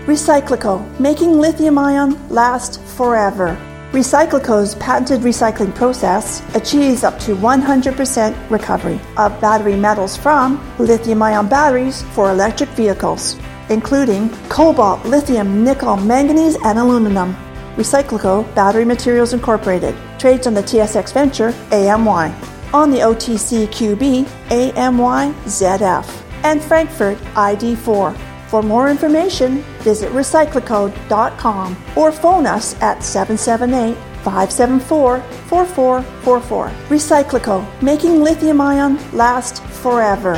Recyclico, making lithium-ion last forever. Recyclico's patented recycling process achieves up to 100% recovery of battery metals from lithium-ion batteries for electric vehicles, including cobalt, lithium, nickel, manganese, and aluminum. Recyclico Battery Materials Incorporated trades on the TSX Venture AMY, on the OTCQB AMYZF, and Frankfurt ID4. For more information, visit recyclico.com or phone us at 778-574-4444. Recyclico, making lithium-ion last forever.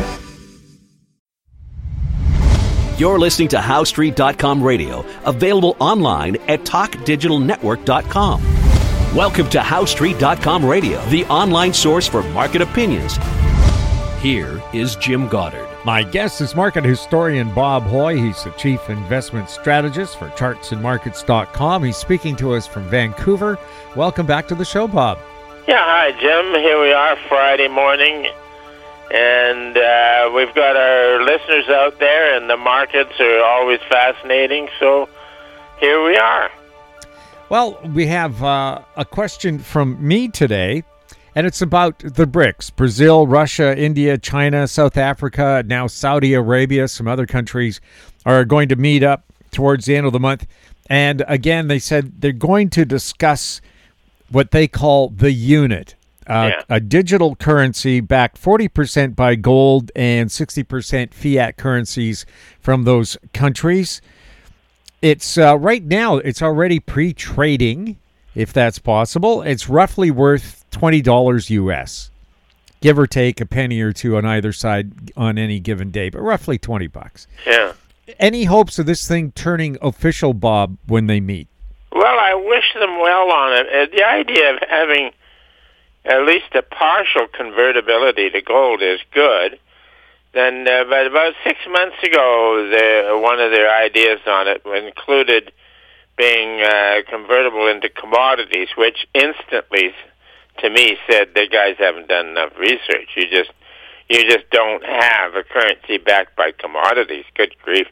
You're listening to HowStreet.com radio, available online at TalkDigitalNetwork.com. Welcome to HowStreet.com radio, the online source for market opinions. Here is Jim Goddard. My guest is market historian Bob Hoye. He's the chief investment strategist for chartsandmarkets.com. He's speaking to us from Vancouver. Welcome back to the show, Bob. Yeah, hi, Jim. Here we are Friday morning, and we've got our listeners out there, and the markets are always fascinating, so here we are. Well, we have a question from me today, and it's about the BRICS: Brazil, Russia, India, China, South Africa, now Saudi Arabia. Some other countries are going to meet up towards the end of the month. And again, they said they're going to discuss what they call the unit, a digital currency backed 40% by gold and 60% fiat currencies from those countries. It's right now, it's already pre-trading, if that's possible. It's roughly worth $20 US, give or take a penny or two on either side on any given day, but roughly $20. Yeah. Any hopes of this thing turning official, Bob, when they meet? Well, I wish them well on it. The idea of having at least a partial convertibility to gold is good. Then, but about 6 months ago, one of their ideas on it included being convertible into commodities, which instantly, to me, said the guys haven't done enough research. You just don't have a currency backed by commodities. Good grief.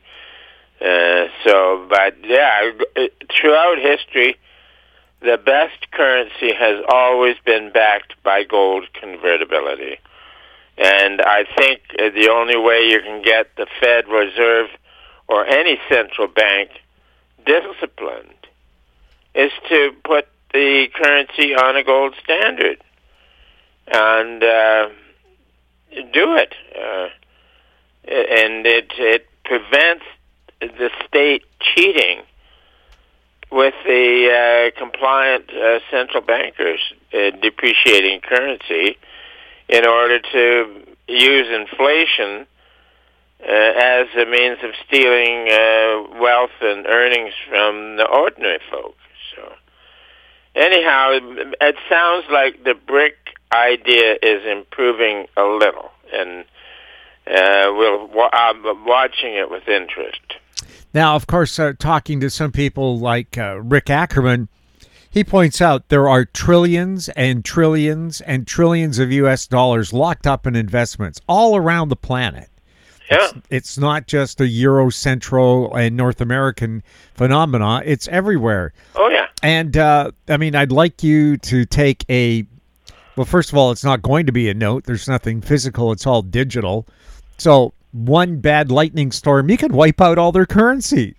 But yeah, throughout history, the best currency has always been backed by gold convertibility. And I think the only way you can get the Fed Reserve or any central bank disciplined is to put the currency on a gold standard and do it. And it prevents the state cheating with the compliant central bankers depreciating currency in order to use inflation as a means of stealing wealth and earnings from the ordinary folk. So, anyhow, it sounds like the BRIC idea is improving a little, and I'm watching it with interest. Now, of course, talking to some people like Rick Ackerman, he points out there are trillions and trillions and trillions of U.S. dollars locked up in investments all around the planet. Yeah. It's not just a Eurocentral and North American phenomena. It's everywhere. Oh, yeah. And, I'd like you to take well, first of all, it's not going to be a note. There's nothing physical. It's all digital. So one bad lightning storm, you could wipe out all their currency.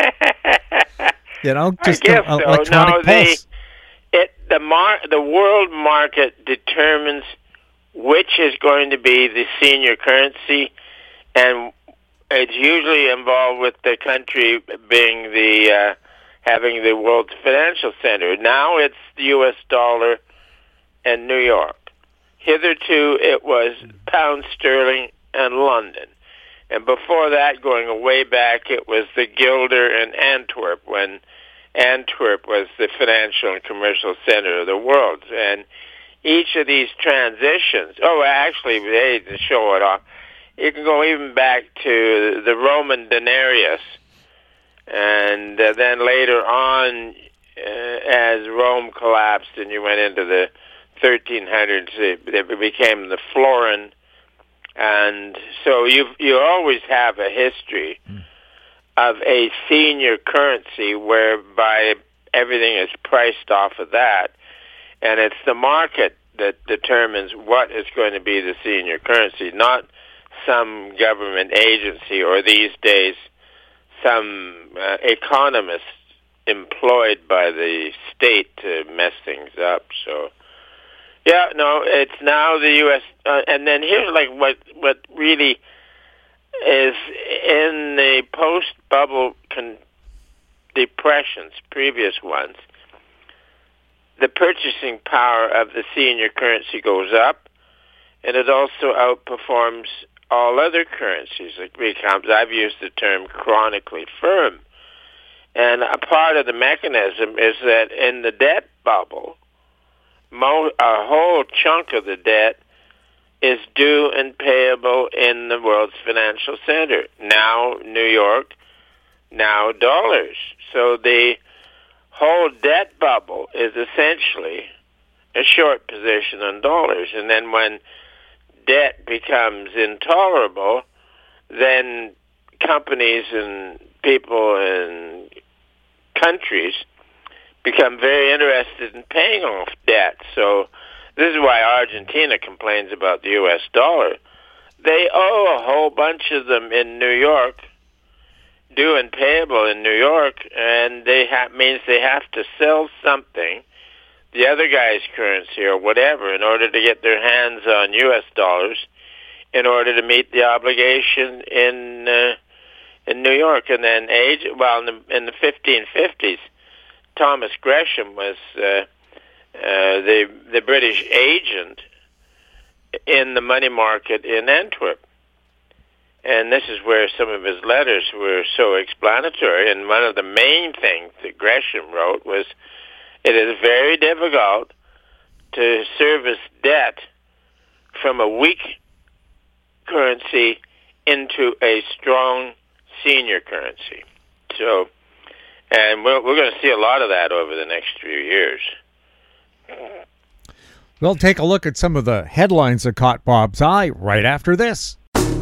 Just I guess an so. electronic pulse. The world market determines which is going to be the senior currency, and it's usually involved with the country being having the world's financial center. Now it's the U.S. dollar and New York. Hitherto it was pound sterling and London. And before that, going way back, it was the guilder and Antwerp, when Antwerp was the financial and commercial center of the world. And each of these transitions, to show it off, you can go even back to the Roman denarius, and then later on, as Rome collapsed and you went into the 1300s, it became the florin. And so you always have a history of a senior currency whereby everything is priced off of that, and it's the market that determines what is going to be the senior currency, not some government agency or these days some economist employed by the state to mess things up. So, yeah, no, it's now the U.S. And then here's like what really is in the post-bubble depressions, previous ones, the purchasing power of the senior currency goes up, and it also outperforms all other currencies. It becomes, I've used the term, chronically firm. And a part of the mechanism is that in the debt bubble, a whole chunk of the debt is due and payable in the world's financial center. Now New York, now dollars. So the whole debt bubble is essentially a short position on dollars. And then when debt becomes intolerable, then companies and people and countries become very interested in paying off debt. So this is why Argentina complains about the U.S. dollar. They owe a whole bunch of them in New York, due and payable in New York, and means they have to sell something, the other guy's currency or whatever, in order to get their hands on U.S. dollars, in order to meet the obligation in New York. And then in the 1550s, Thomas Gresham was the British agent in the money market in Antwerp. And this is where some of his letters were so explanatory. And one of the main things that Gresham wrote was, it is very difficult to service debt from a weak currency into a strong senior currency. So, and we're going to see a lot of that over the next few years. We'll take a look at some of the headlines that caught Bob's eye right after this.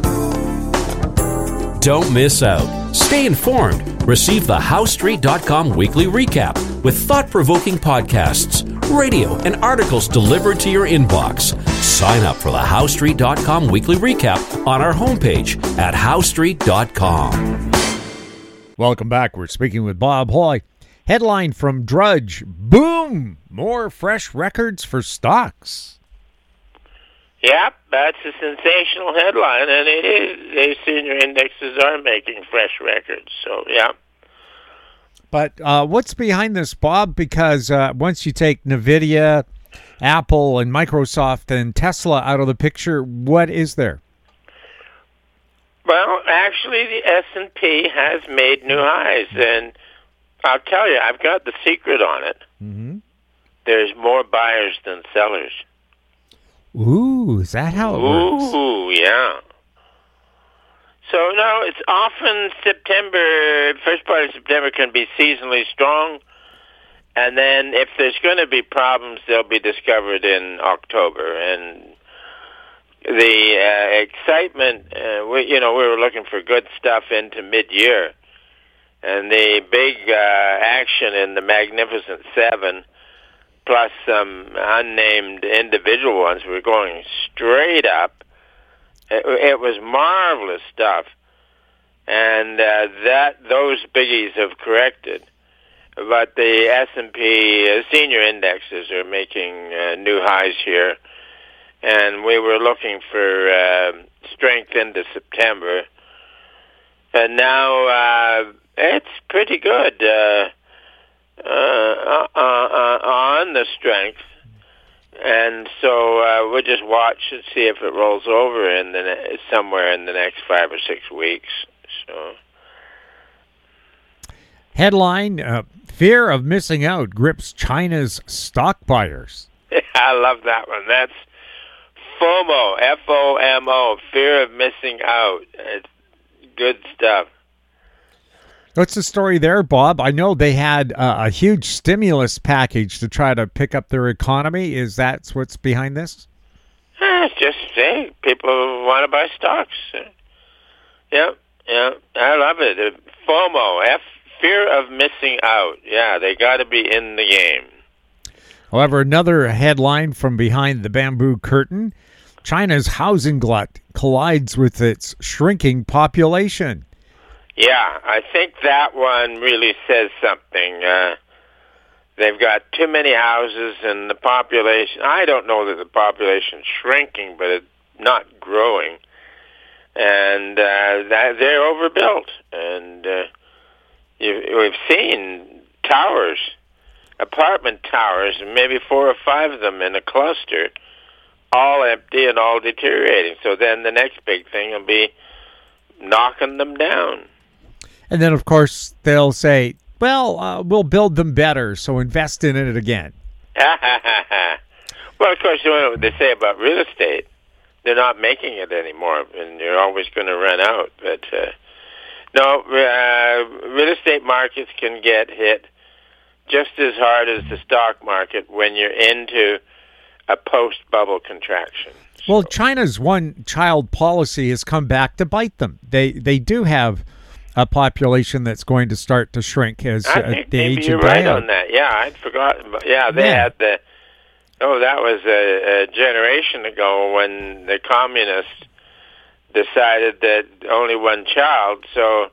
Don't miss out. Stay informed. Receive the HowStreet.com weekly recap with thought-provoking podcasts, radio, and articles delivered to your inbox. Sign up for the HowStreet.com weekly recap on our homepage at HowStreet.com. Welcome back. We're speaking with Bob Hoye. Headline from Drudge. Boom! More fresh records for stocks. Yep, that's a sensational headline, and it is. The senior indexes are making fresh records, so yeah. But what's behind this, Bob? Because once you take NVIDIA, Apple, and Microsoft and Tesla out of the picture, what is there? Well, actually, the S&P has made new highs, and I'll tell you, I've got the secret on it. Mm-hmm. There's more buyers than sellers. Ooh, is that how it works? Ooh, yeah. So, no, it's often September, first part of September can be seasonally strong, and then if there's going to be problems, they'll be discovered in October. And the excitement, we were looking for good stuff into mid-year, and the big action in the Magnificent Seven, plus some unnamed individual ones, were going straight up. It was marvelous stuff, and those biggies have corrected. But the S&P senior indexes are making new highs here, and we were looking for strength into September, and now it's pretty good on the strength. And so we'll just watch and see if it rolls over somewhere in the next 5 or 6 weeks. So, headline: fear of missing out grips China's stock buyers. I love that one. That's FOMO, FOMO, fear of missing out. It's good stuff. What's the story there, Bob? I know they had a huge stimulus package to try to pick up their economy. Is that what's behind this? It's just, people want to buy stocks. Yep. Yeah, I love it. FOMO, fear of missing out. Yeah, they got to be in the game. However, another headline from behind the bamboo curtain, China's housing glut collides with its shrinking population. Yeah, I think that one really says something. They've got too many houses, and the population, I don't know that the population's shrinking, but it's not growing. And they're overbuilt. And we've seen towers, apartment towers, maybe 4 or 5 of them in a cluster, all empty and all deteriorating. So then the next big thing will be knocking them down. And then, of course, they'll say, well, we'll build them better, so invest in it again. Well, of course, you know what they say about real estate. They're not making it anymore, and you're always going to run out. But no, real estate markets can get hit just as hard as the stock market when you're into a post-bubble contraction. Well, China's one-child policy has come back to bite them. They do have a population that's going to start to shrink as I think the maybe age you're of right die out. on that. Yeah, I'd forgotten. Yeah, they had the. Oh, that was a generation ago when the communists decided that only one child, so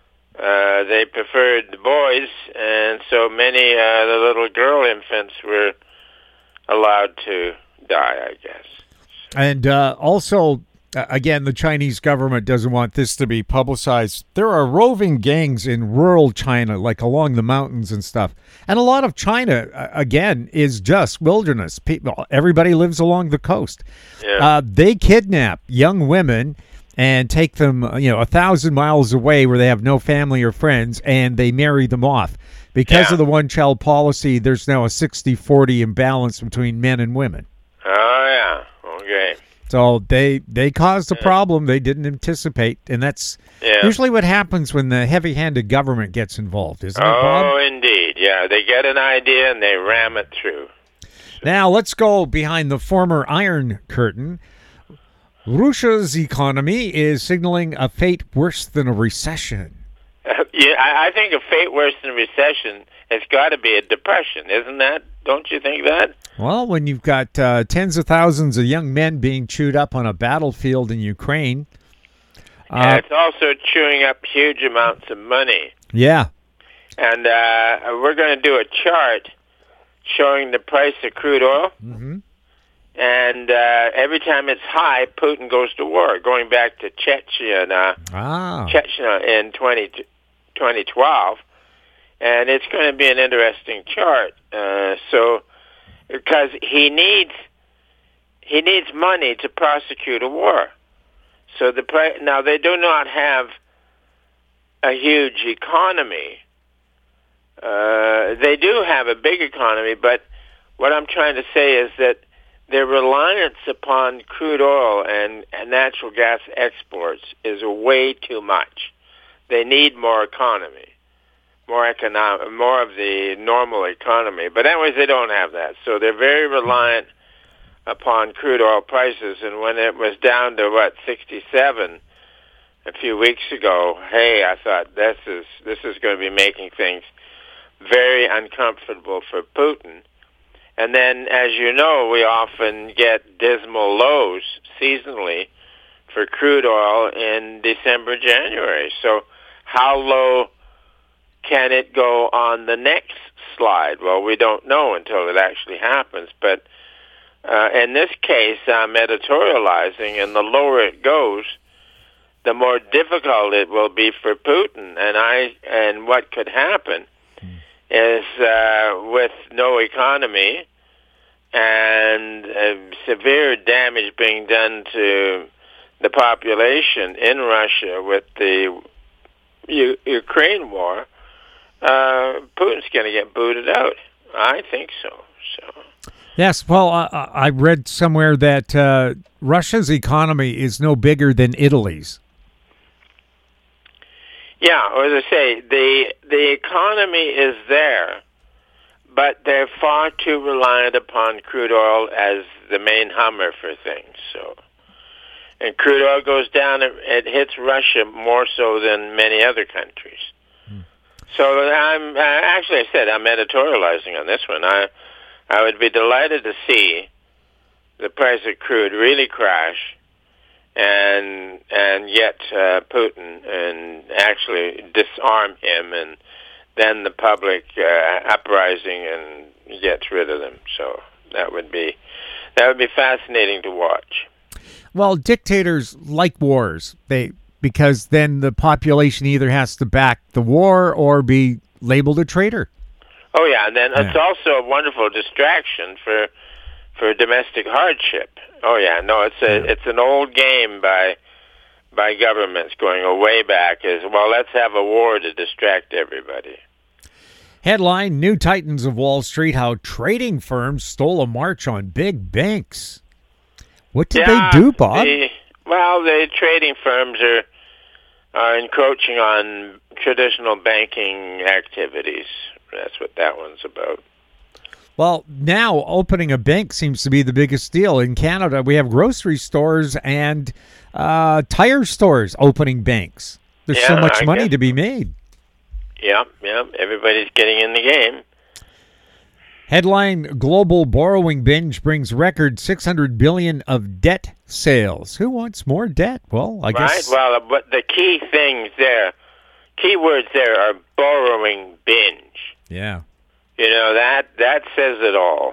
they preferred the boys, and so many the little girl infants were allowed to die, I guess. And also, again, the Chinese government doesn't want this to be publicized. There are roving gangs in rural China, like along the mountains and stuff. And a lot of China, again, is just wilderness. Everybody lives along the coast. Yeah. They kidnap young women and take them, 1,000 miles away where they have no family or friends, and they marry them off. Because of the one-child policy, there's now a 60-40 imbalance between men and women. Oh, yeah. Okay. So they caused a problem they didn't anticipate, and that's usually what happens when the heavy-handed government gets involved, isn't it, Bob? Oh, indeed. Yeah, they get an idea and they ram it through. Now let's go behind the former Iron Curtain. Russia's economy is signaling a fate worse than a recession. I think a fate worse than a recession has got to be a depression, isn't that? Don't you think that? Well, when you've got tens of thousands of young men being chewed up on a battlefield in Ukraine. And it's also chewing up huge amounts of money. Yeah. And we're going to do a chart showing the price of crude oil. Mm-hmm. And every time it's high, Putin goes to war, going back to Chechnya in 2012. And it's going to be an interesting chart. Because he needs money to prosecute a war. So now they do not have a huge economy. They do have a big economy, but what I'm trying to say is that their reliance upon crude oil and natural gas exports is way too much. They need more economy, more of the normal economy. But anyways, they don't have that. So they're very reliant upon crude oil prices. And when it was down to, 67 a few weeks ago, hey, I thought this is going to be making things very uncomfortable for Putin. And then, as you know, we often get dismal lows seasonally for crude oil in December, January. So how low can it go on the next slide? Well, we don't know until it actually happens. But in this case, I'm editorializing, and the lower it goes, the more difficult it will be for Putin. And what could happen is with no economy and severe damage being done to the population in Russia with the Ukraine war, Putin's going to get booted out. I think so. Yes, well, I read somewhere that Russia's economy is no bigger than Italy's. Yeah, as I say, the economy is there, but they're far too reliant upon crude oil as the main hummer for things. So, and crude oil goes down, it hits Russia more so than many other countries. So I'm editorializing on this one. I would be delighted to see the price of crude really crash, and get Putin and actually disarm him, and then the public uprising and gets rid of them. So that would be fascinating to watch. Well, dictators like wars. Because then the population either has to back the war or be labeled a traitor. Oh yeah, and then it's also a wonderful distraction for domestic hardship. Oh yeah, no, it's an old game by governments going way back. Is well, let's have a war to distract everybody. Headline: New Titans of Wall Street: How trading firms stole a march on big banks. What did they do, Bob? The trading firms are encroaching on traditional banking activities. That's what that one's about. Well, now opening a bank seems to be the biggest deal. In Canada, we have grocery stores and tire stores opening banks. There's so much money to be made. Yeah, everybody's getting in the game. Headline: Global borrowing binge brings record $600 billion of debt sales. Who wants more debt? Well, I guess. Right. Well, but the key words there are borrowing binge. Yeah. That says it all.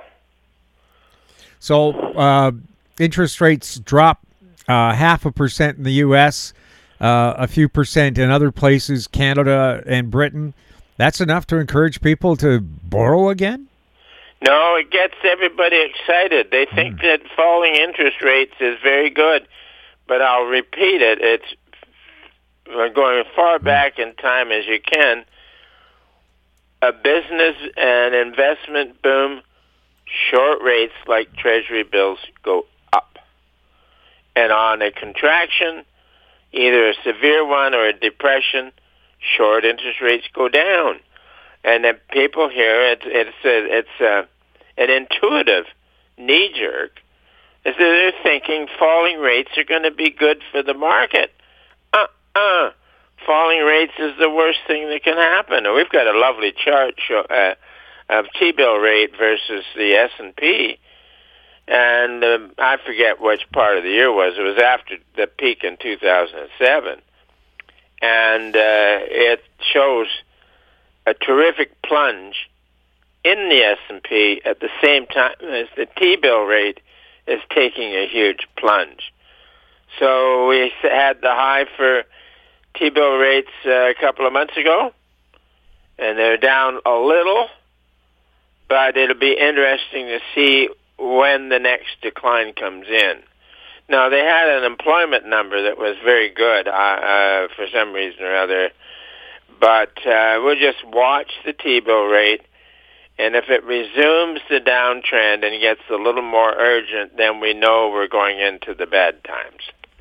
So interest rates drop 0.5% in the U.S., a few percent in other places, Canada and Britain. That's enough to encourage people to borrow again? No, it gets everybody excited. They think that falling interest rates is very good. But I'll repeat it. It's going as far back in time as you can. A business and investment boom, short rates like Treasury bills go up. And on a contraction, either a severe one or a depression, short interest rates go down. And then people here, it's an intuitive knee-jerk. Is that they're thinking falling rates are going to be good for the market. Falling rates is the worst thing that can happen. And we've got a lovely chart of T-bill rate versus the S&P. And I forget which part of the year it was. It was after the peak in 2007. And it shows a terrific plunge in the S&P at the same time as the T-bill rate is taking a huge plunge. So we had the high for T-bill rates a couple of months ago, and they're down a little, but it'll be interesting to see when the next decline comes in. Now, they had an employment number that was very good for some reason or other, but we'll just watch the T-bill rate, and if it resumes the downtrend and gets a little more urgent, then we know we're going into the bad times.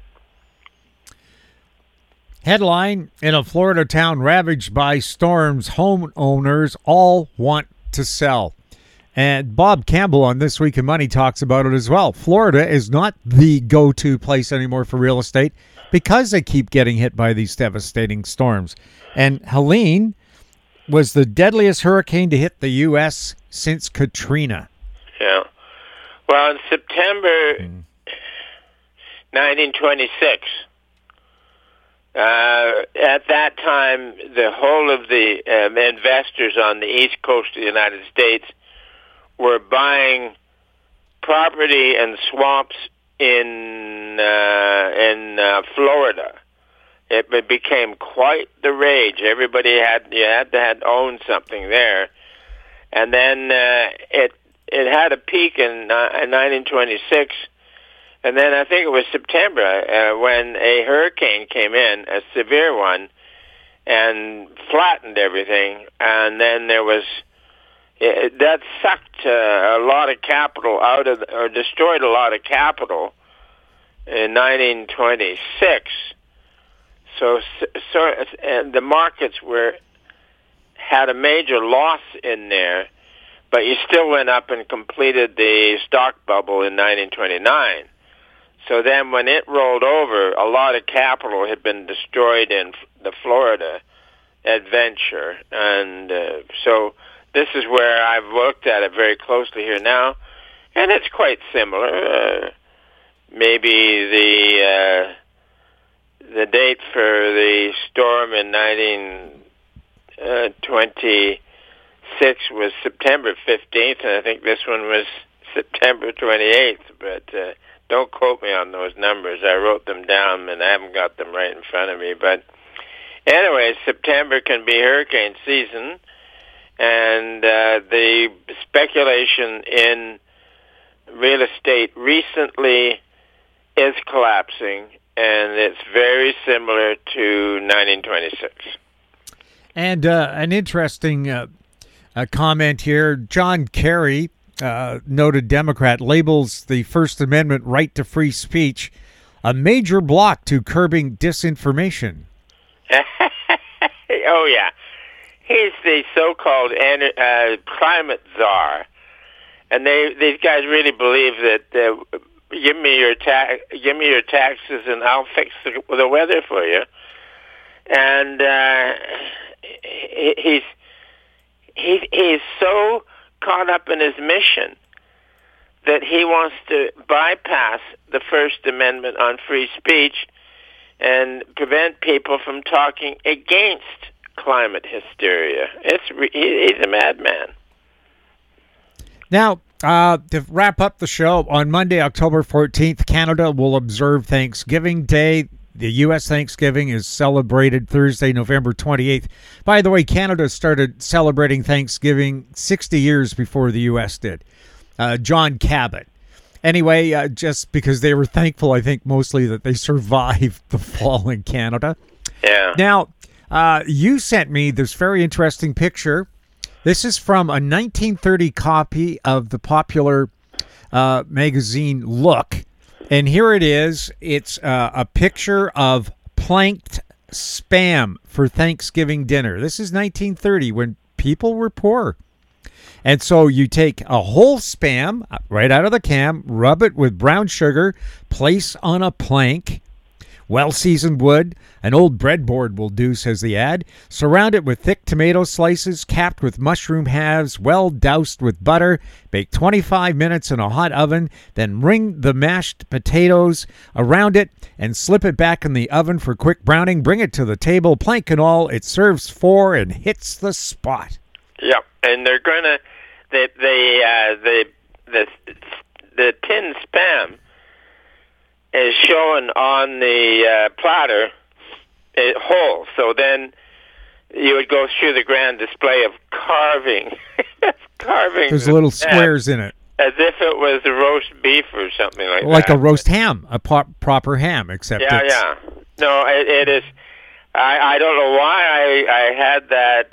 Headline: In a Florida town ravaged by storms, homeowners all want to sell. And Bob Campbell on This Week in Money talks about it as well. Florida is not the go-to place anymore for real estate because they keep getting hit by these devastating storms. And Helene was the deadliest hurricane to hit the U.S. since Katrina. Yeah. Well, in September 1926, at that time, the whole of the investors on the east coast of the United States were buying property and swamps in Florida. It became quite the rage. Everybody had to own something there, and then it had a peak in 1926, and then I think it was September when a hurricane came in, a severe one, and flattened everything, and then there was. That sucked a lot of capital out of, or destroyed a lot of capital in 1926. So and the markets had a major loss in there, but you still went up and completed the stock bubble in 1929. So then when it rolled over, a lot of capital had been destroyed in the Florida adventure. And so this is where I've looked at it very closely here now, and it's quite similar. Maybe the date for the storm in 1926 was September 15th, and I think this one was September 28th, but don't quote me on those numbers. I wrote them down, and I haven't got them right in front of me. But anyway, September can be hurricane season, and the speculation in real estate recently is collapsing, and it's very similar to 1926. And an interesting comment here. John Kerry, noted Democrat, labels the First Amendment right to free speech a major block to curbing disinformation. Oh, yeah. He's the so-called climate czar. And these guys really believe that give me your taxes and I'll fix the weather for you. And he's so caught up in his mission that he wants to bypass the First Amendment on free speech and prevent people from talking against climate hysteria. He's a madman. Now, to wrap up the show, on Monday, October 14th, Canada will observe Thanksgiving Day. The U.S. Thanksgiving is celebrated Thursday, November 28th. By the way, Canada started celebrating Thanksgiving 60 years before the U.S. did. John Cabot. Anyway, just because they were thankful, I think, mostly that they survived the fall in Canada. Yeah. Now, you sent me this very interesting picture. This is from a 1930 copy of the popular magazine Look. And here it is. It's a picture of planked Spam for Thanksgiving dinner. This is 1930 when people were poor. And so you take a whole Spam right out of the can, rub it with brown sugar, place on a plank, well-seasoned wood, an old breadboard will do, says the ad. Surround it with thick tomato slices, capped with mushroom halves, well doused with butter. Bake 25 minutes in a hot oven, then ring the mashed potatoes around it and slip it back in the oven for quick browning. Bring it to the table, plank and all. It serves four and hits the spot. Yep, and they're gonna the tin Spam is shown on the platter whole. So then you would go through the grand display of carving. There's little squares in it. As if it was a roast beef or something like that. Like a roast ham, a proper ham, except Yeah. No, it is. I don't know why I had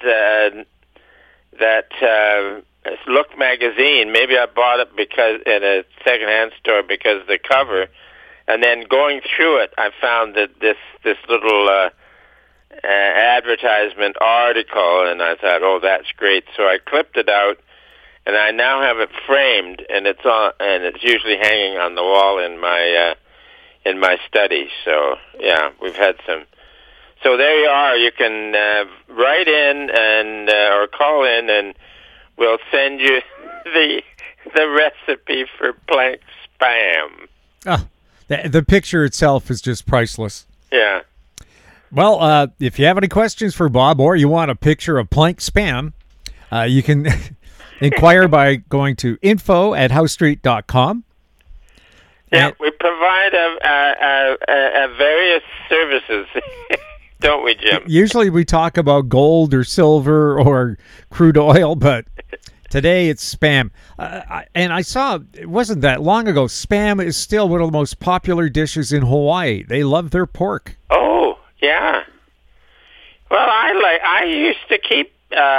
that Look magazine. Maybe I bought it because in a secondhand store because of the cover. And then going through it, I found that this little advertisement article, and I thought, oh, that's great. So I clipped it out, and I now have it framed, and it's usually hanging on the wall in my study. So yeah, we've had some. So there you are. You can write in and or call in, and we'll send you the recipe for planked Spam. Oh. The picture itself is just priceless. Yeah. Well, if you have any questions for Bob or you want a picture of planked Spam, you can inquire by going to info@housestreet.com. Yeah, we provide various services, don't we, Jim? Usually we talk about gold or silver or crude oil, but today it's Spam. And I saw, it wasn't that long ago, Spam is still one of the most popular dishes in Hawaii. They love their pork. Oh, yeah. Well, I used to keep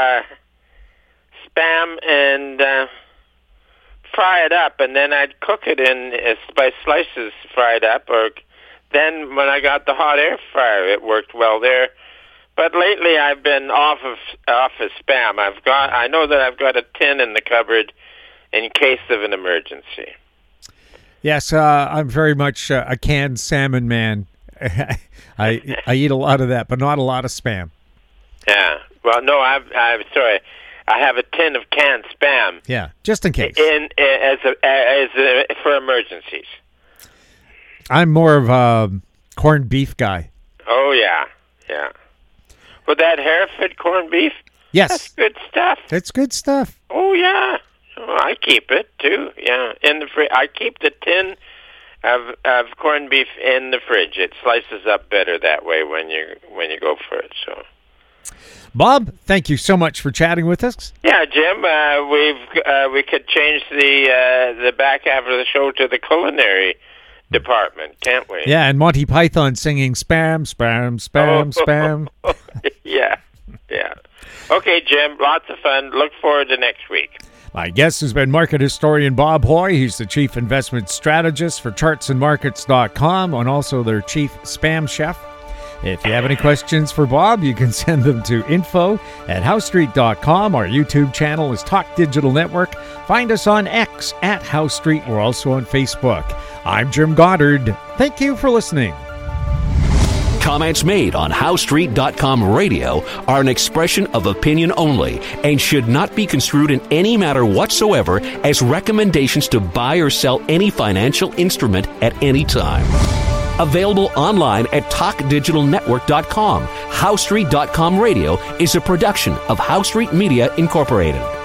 Spam and fry it up, and then I'd cook it in by slices fried up, or then when I got the hot air fryer, it worked well there. But lately, I've been off of Spam. I know that I've got a tin in the cupboard in case of an emergency. Yes, I'm very much a canned salmon man. I eat a lot of that, but not a lot of Spam. Yeah. Well, no, I'm sorry. I have a tin of canned Spam. Yeah, just in case. For emergencies. I'm more of a corned beef guy. Oh, yeah. Well, that Hereford corned beef? Yes. That's good stuff. It's good stuff. Oh, yeah. Oh, I keep it, too. Yeah. In the fridge. I keep the tin of corned beef in the fridge. It slices up better that way when you go for it, so... Bob, thank you so much for chatting with us. Yeah, Jim, we could change the back half of the show to the culinary department, can't we? Yeah, and Monty Python singing spam, spam, spam, spam. Yeah. Okay, Jim, lots of fun. Look forward to next week. My guest has been market historian Bob Hoye. He's the chief investment strategist for chartsandmarkets.com and also their chief spam chef. If you have any questions for Bob, you can send them to info@HoweStreet.com. Our YouTube channel is Talk Digital Network. Find us on X @HoweStreet. We're also on Facebook. I'm Jim Goddard. Thank you for listening. Comments made on HoweStreet.com radio are an expression of opinion only and should not be construed in any matter whatsoever as recommendations to buy or sell any financial instrument at any time. Available online at TalkDigitalNetwork.com. HoweStreet.com radio is a production of HoweStreet Media Incorporated.